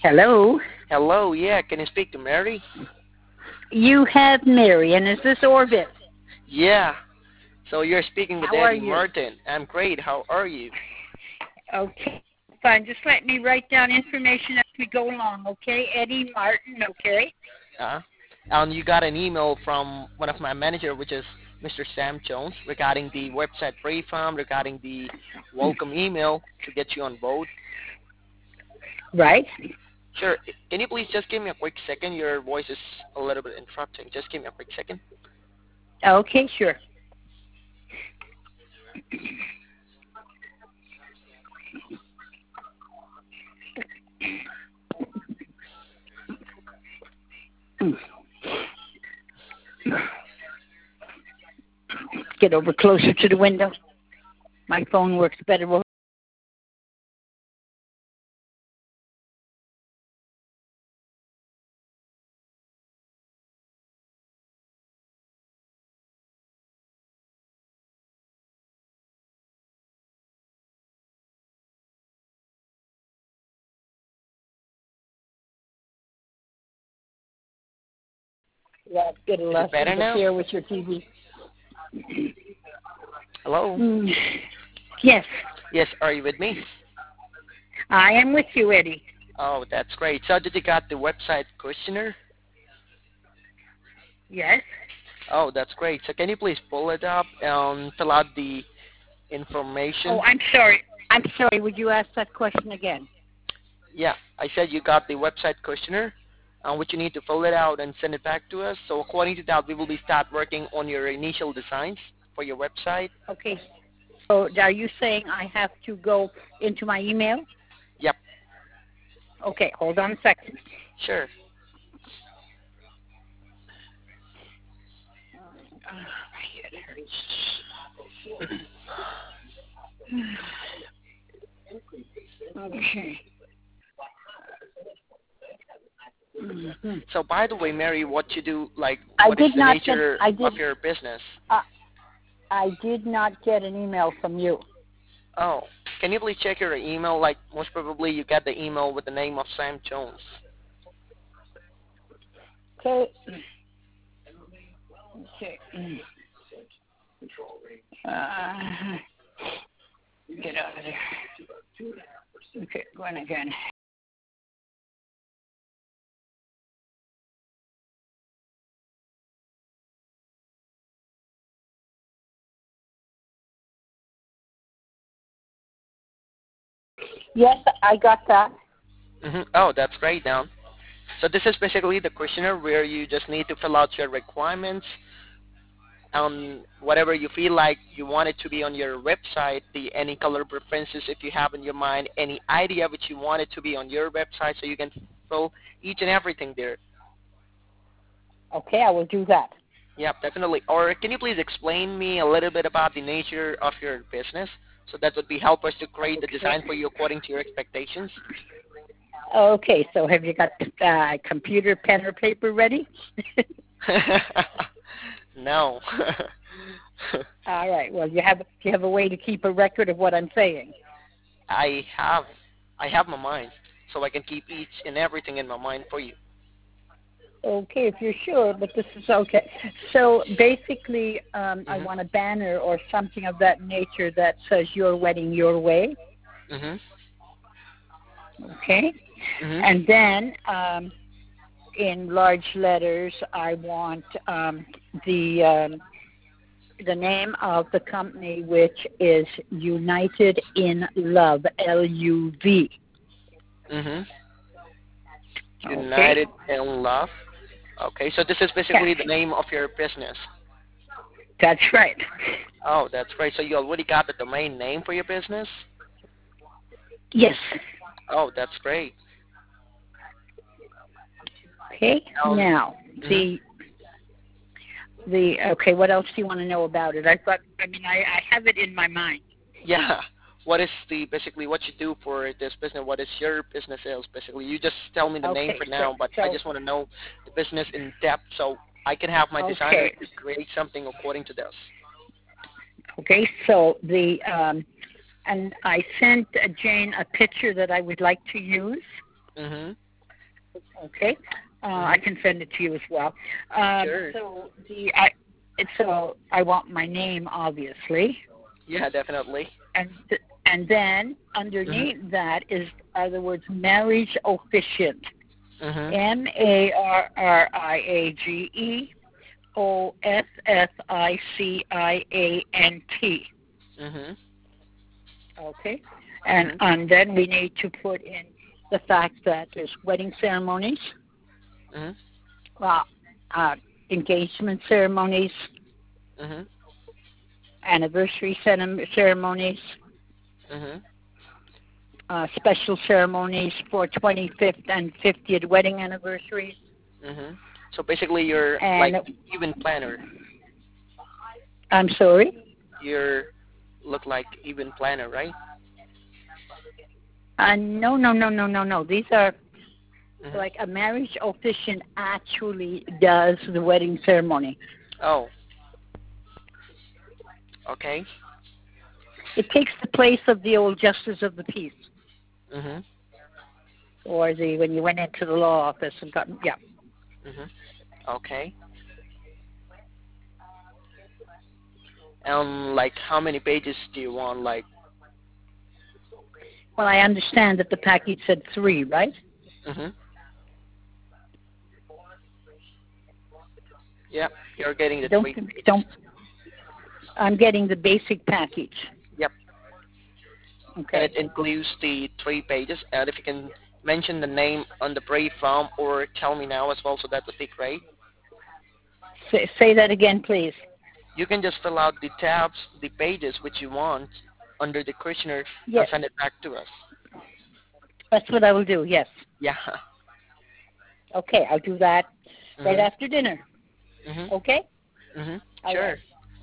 Hello. Hello, yeah, can you speak to Mary? You have Mary, and is this Orbit? Yeah, so you're speaking with How are Eddie you? Martin. I'm great, how are you? Okay, fine. Just let me write down information as we go along, okay? Eddie Martin, okay? Uh, and you got an email from one of my manager, which is Mr. Sam Jones, regarding the website refund, regarding the welcome email to get you on board. Right? Sure, can you please just give me a quick second? Your voice is a little bit interrupting. Just give me a quick second. Okay, sure. Get over closer to the window. My phone works better. Yeah, get a Is it less better now? interfere with your TV. Hello? Yes, Yes, are you with me? I am with you, Eddie. Oh, that's great. So did you got the website questionnaire? Yes. Oh, that's great. So can you please pull it up and fill out the information? Oh, I'm sorry. I'm sorry. Would you ask that question again? Yeah, I said you got the website questionnaire, which you need to fill it out and send it back to us. So according to that, we will be start working on your initial designs for your website. Okay. So are you saying I have to go into my email? Yep, Okay, hold on a second. sure. Okay. So by the way, Mary, what you do, like, I what is did the not get. nature of your business? I did not get an email from you. Oh, can you please check your email? Like, most probably you get the email with the name of Sam Jones. Okay. Okay. Get out of there. Okay, going again. Yes, I got that. Oh, that's great now. So this is basically the questionnaire where you just need to fill out your requirements whatever you feel like you want it to be on your website, any color preferences if you have in your mind, any idea which you want it to be on your website, so you can fill each and everything there. Okay, I will do that. Yep, definitely. Or can you please explain me a little bit about the nature of your business? So that would be help us to create the design for you according to your expectations. Okay, so have you got computer, pen, or paper ready? No. All right. Well, you have a way to keep a record of what I'm saying. I have my mind, so I can keep each and everything in my mind for you. Okay, if you're sure, but this is okay. So basically, I want a banner or something of that nature that says "Your Wedding, Your Way." Okay, and then in large letters, I want the name of the company, which is United in Love, LUV. United in Love. Okay, so this is basically the name of your business. That's right. Oh, that's great. So you already got the domain name for your business? Yes. Oh, that's great. Okay. Now okay. What else do you want to know about it? I have it in my mind. Yeah. What is basically what you do for this business? What is your business sales basically? You just tell me the name for now, but I just want to know the business in depth so I can have my designer to create something according to this. Okay. So and I sent Jane a picture that I would like to use. Okay. I can send it to you as well. Sure. So I want my name, obviously, Yeah, definitely. and then underneath Mhm. that are the words marriage officiant. Mhm. MARRIAGEOFFICIANT. Mhm. Okay, Mhm. and then we need to put in the fact that there's wedding ceremonies, Mhm. uh, uh, engagement ceremonies, Mhm. anniversary ceremonies, Mhm. special ceremonies for 25th and 50th wedding anniversaries. Mhm. So basically, you're like And event planner. I'm sorry. You're look like event planner, right? No, no, no, no, no, no. These are Mhm. like a marriage officiant actually does the wedding ceremony. Oh, okay. It takes the place of the old justice of the peace, Mhm. or the when you went into the law office and got yeah. Mhm. Okay. Like, how many pages do you want? Like, Well, I understand that the package said 3, right? mhm. Yeah, you're getting the Don't 3 pages. don't. I'm getting the basic package. Yep, and it Okay. includes the 3 pages. And if you can mention the name on the brief form or tell me now as well, so that would be great. Say that again, please. You can just fill out the tabs, the pages which you want under the questionnaire and Yes, send it back to us. that's what I will do. Yes. Yeah. Okay, I'll do that right Mhm. after dinner. Mhm. Okay. Mhm. All Sure. right.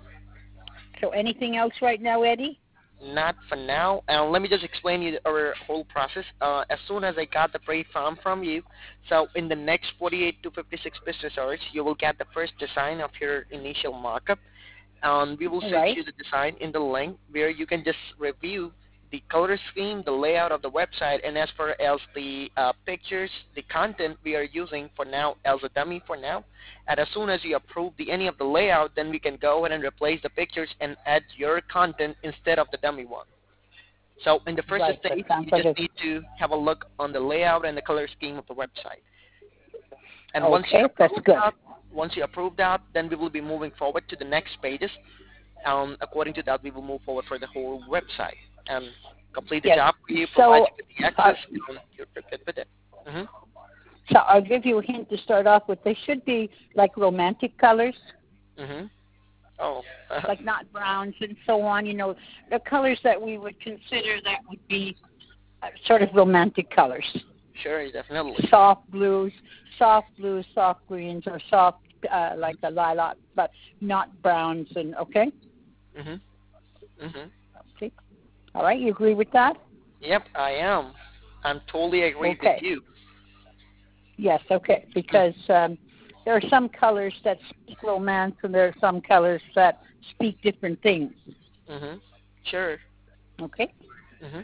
So anything else right now, Eddie? Not for now. Let me just explain you our whole process. As soon as I got the brief form from you, so in the next 48 to 56 business hours, you will get the first design of your initial markup. We will All send right. you the design in the link where you can just review the color scheme, the layout of the website, and as far as the pictures, the content we are using for now as a dummy for now. And as soon as you approve any of the layout, then we can go ahead and replace the pictures and add your content instead of the dummy one. So in the first Right. That stage, sounds you like just a need to have a look on the layout and the color scheme of the website. And okay. That's good. once you approve that, then we will be moving forward to the next pages. According to that, we will move forward for the whole website and complete the Yes. job for you, provide So, you with the uh, access, and you're good with it. Hmm. so I'll give you a hint to start off with. They should be like romantic colors, Hmm. Oh, like not browns and so on. You know, the colors that we would consider that would be sort of romantic colors. sure, definitely. Soft blues, soft greens, or soft like a lilac, but not browns. And okay, Hmm. Hmm. okay, all right. You agree with that? Yep, I am. I'm totally agreed with Okay. you. Yes. Okay. Because there are some colors that speak romance, and there are some colors that speak different things. Hmm. Sure. Okay. Hmm.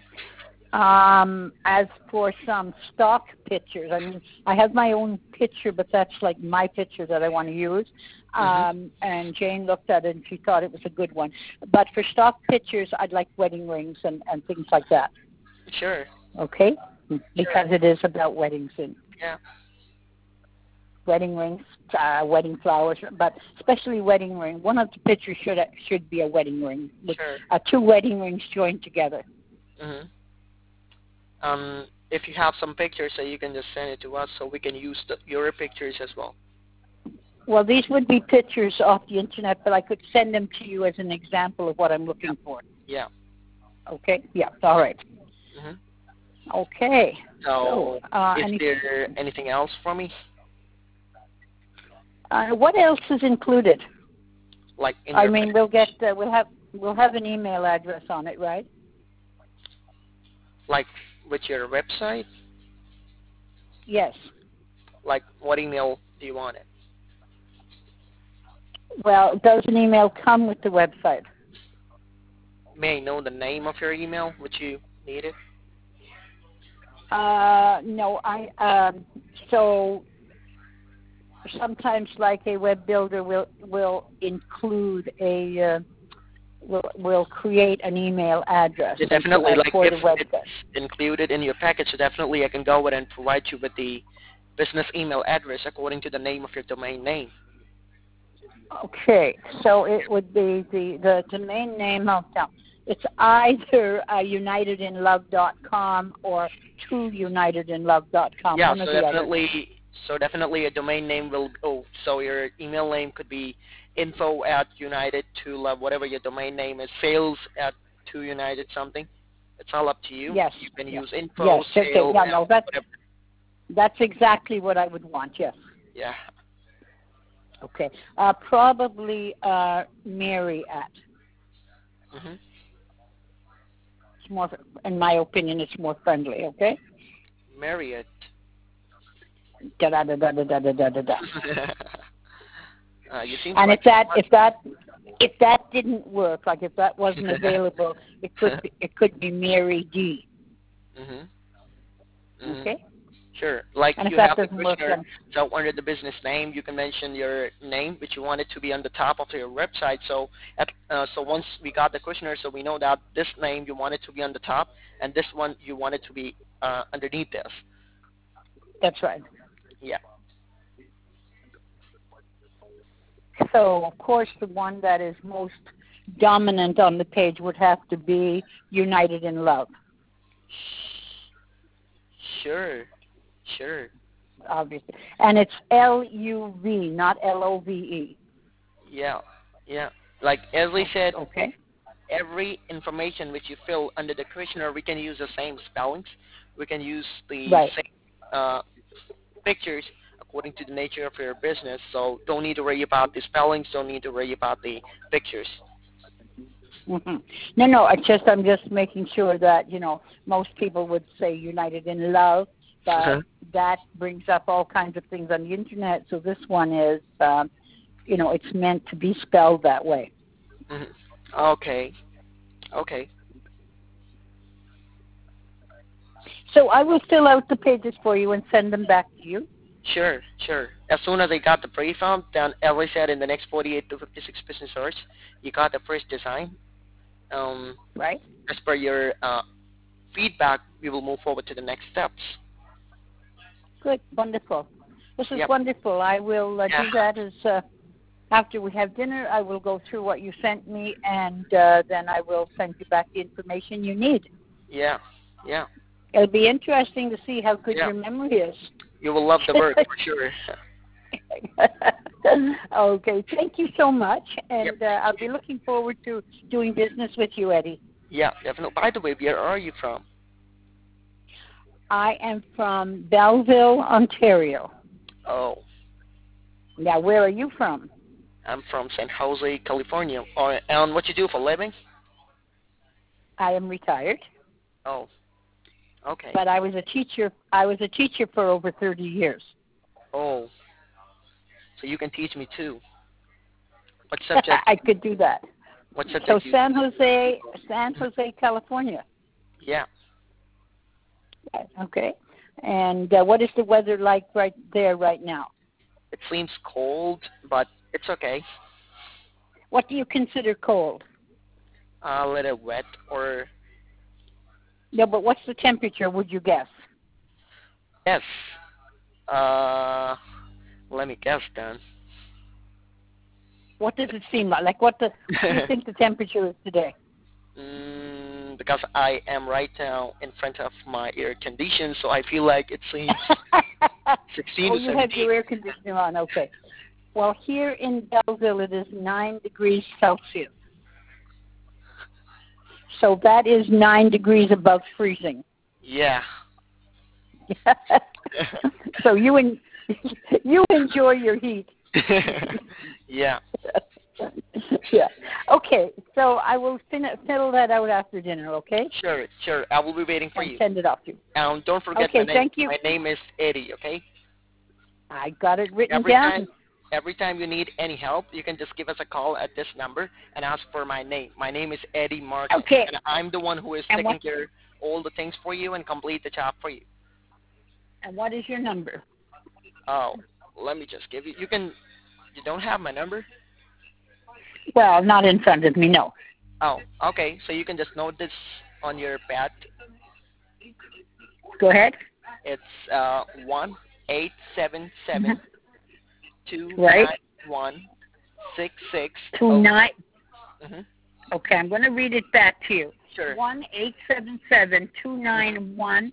As for some stock pictures, I mean, I have my own picture, but that's like my picture that I want to use. Hmm. And Jane looked at it and she thought it was a good one. But for stock pictures, I'd like wedding rings and things like that. Sure. Okay? Sure. Because it is about weddings and Yeah. wedding rings, wedding flowers, but especially wedding ring. One of the pictures should be a wedding ring with Sure. two wedding rings joined together. Hmm. If you have some pictures, so you can just send it to us, so we can use your pictures as well. Well, these would be pictures off the internet, but I could send them to you as an example of what I'm Yeah. looking for. Yeah. Okay? Yeah, all right. Hmm. Okay. So, So, is there anything else for me? what else is included? Like in I your mean, business? we'll have an email address on it, right? Like with your website? Yes. Like what email do you want it? Well, does an email come with the website? May I know the name of your email which you needed? No, so sometimes like a web builder will include will create an email address Yeah, definitely. Like for if the website. it's included in your package, so definitely I can go ahead and provide you with the business email address according to the name of your domain name. Okay, so it would be the domain name of them. It's either unitedinlove.com or trueunitedinlove.com. Yeah, One or the other. so definitely a domain name will. Oh, so your email name could be info at United to Love, whatever your domain name is, sales at to United something. It's all up to you. Yes. You can Yes. use info, Yes. Okay. sale, Yeah. No. whatever. That's exactly what I would want. Yes. Yeah. Okay. Probably Mary at. Mhm. It's more, in my opinion, it's more friendly. Okay. Marriott. Da da da da da da da da da. You seem And like if that didn't work, like if that wasn't available, it could be Mary D. Mhm. Mhm. Okay. Sure. Like And if you that have the doesn't work, questionnaire, then so under the business name, you can mention your name, which you want it to be on the top of your website. So, so once we got the questionnaire, so we know that this name you want it to be on the top, and this one you want it to be underneath this. that's right. Yeah. So of course, the one that is most dominant on the page would have to be United in Love. Sure. Sure. Obviously, and it's LUV, not LOVE. Yeah. Yeah. Like as we said, Okay. every information which you fill under the questionnaire, we can use the same spellings. We can use the Right. same pictures according to the nature of your business. So don't need to worry about the spellings. Don't need to worry about the pictures. Mm-hmm. No. I'm just making sure that most people would say United in Love, but that brings up all kinds of things on the internet. So this one is, it's meant to be spelled that way. Mhm. Okay. Okay. So I will fill out the pages for you and send them back to you. Sure. Sure. As soon as I got the pre-found, then as I said, in the next 48 to 56 business hours, you got the first design. Right. As per your feedback, we will move forward to the next steps. Good. Wonderful. This is Yep. wonderful. I will Yeah. do that as after we have dinner. I will go through what you sent me, and then I will send you back the information you need. Yeah. Yeah. It'll be interesting to see how good Yeah. your memory is. You will love the work for sure. Okay. Thank you so much, and Yep. I'll be looking forward to doing business with you, Eddie. Yeah, definitely. By the way, where are you from? I am from Belleville, Ontario. Oh, Now, where are you from? I'm from San Jose, California. And what you do for a living? I am retired, Oh, okay. but I was a teacher. I was a teacher for over 30 years. Oh, so you can teach me too. What subject? I could do that. What subject? So you San Jose, California. Yeah. Okay. And what is the weather like right there right now? It seems cold, but it's okay. What do you consider cold? A little wet, or No, but what's the temperature, would you guess? yes. Uh, let me guess then. What does it seem like? What do you think the temperature is today? Because I am right now in front of my air condition, so I feel like it seems 16 Oh, to you 17. have your air conditioner on. Okay. Well, here in Belleville, it is 9 degrees Celsius. So that is 9 degrees above freezing. Yeah. So you enjoy your heat. Yeah. Yeah. Okay. So I will fill that out after dinner. Okay. Sure. I will be waiting for and you. Send it off to you. Don't forget Okay. my name. Thank you. My name is Eddie. Okay. I got it written down. Every time you need any help, you can just give us a call at this number and ask for my name. My name is Eddie Martin, Okay. and I'm the one who is And taking care all the things for you and complete the job for you. And what is your number? Oh, let me just give you. You don't have my number? Well, not in front of me, no. Oh, okay. So you can just note this on your pad. Go ahead. It's 1-877 Right. 291-66. 29. Mm-hmm. Okay, I'm going to read it back to you. Sure. 1-877-291-6606.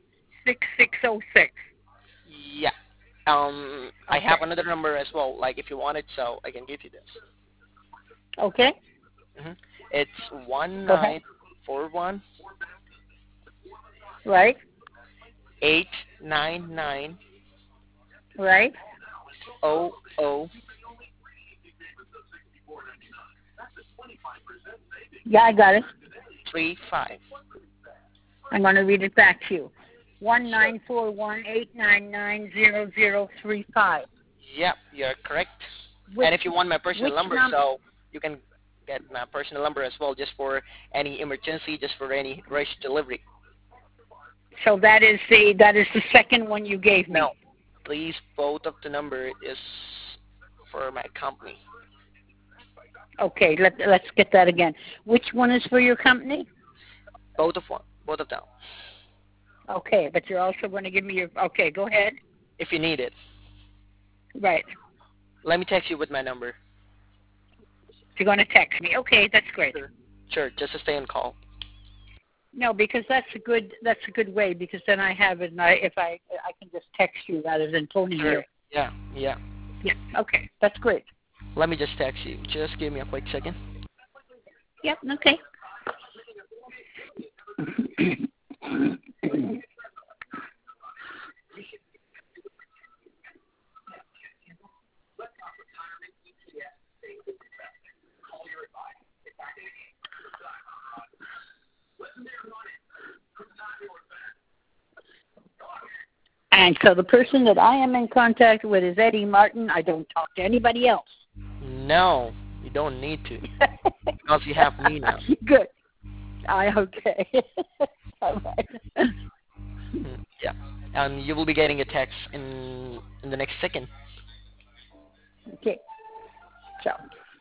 Yeah. I have another number as well. Like if you want it, so I can give you this. Okay. Mm-hmm. It's 1941. Right. 899. Right. 00. Yeah, I got it. 35. I'm going to read it back to you. 1-941-899-0035. Yep, you're correct. And if you want my personal number, so you can get my personal number as well, just for any emergency, just for any rush delivery. So that is the second one you gave me. No, please, both of the number is for my company. Okay, let's get that again. Which one is for your company? Both of them. Okay, but you're also going to give me your. Okay, go ahead. If you need it. Right. Let me text you with my number. You're going to text me. Okay, that's great. Sure, just to stay on call. No, because that's a good way, because then I have it, and I can just text you rather than phoning you. Yeah. Yeah. Okay, that's great. Let me just text you. Just give me a quick second. Yep. Okay. And so the person that I am in contact with is Eddie Martin. I don't talk to anybody else. No, you don't need to. Because you have me now. Good. Okay. All right. Yeah. And you will be getting a text in the next second. Okay. So,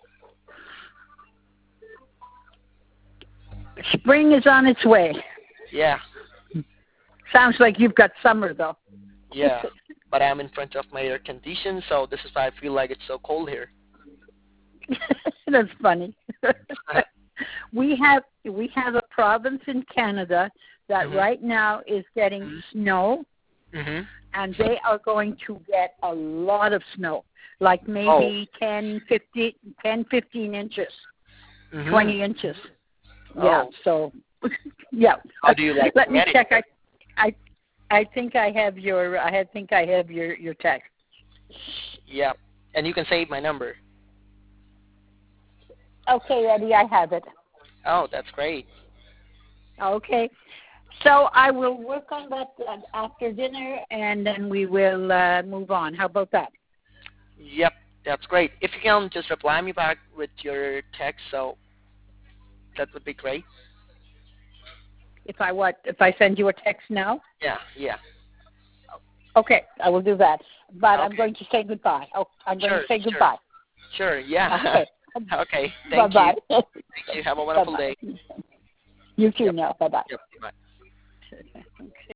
spring is on its way. Yeah. Sounds like you've got summer, though. Yeah, but I'm in front of my air condition, so this is why I feel like it's so cold here. That's funny. We have a province in Canada that right now is getting snow, and they are going to get a lot of snow, like maybe 10, 15 inches, 20 inches. Yeah. So, yeah. How do you like? Let me check. I think I have your text. Yeah, and you can save my number. Okay, Eddie, I have it. Oh, that's great. Okay, so I will work on that after dinner, and then we will move on. How about that? Yep, that's great. If you can just reply me back with your text, so that would be great. If I send you a text now? Yeah. Okay, I will do that. But okay. I'm going to say goodbye. I'm going to say goodbye. Sure, yeah. Okay. Okay, thank Bye-bye. you. Thank you. Have a wonderful day. You too now. Bye-bye. Yep, bye.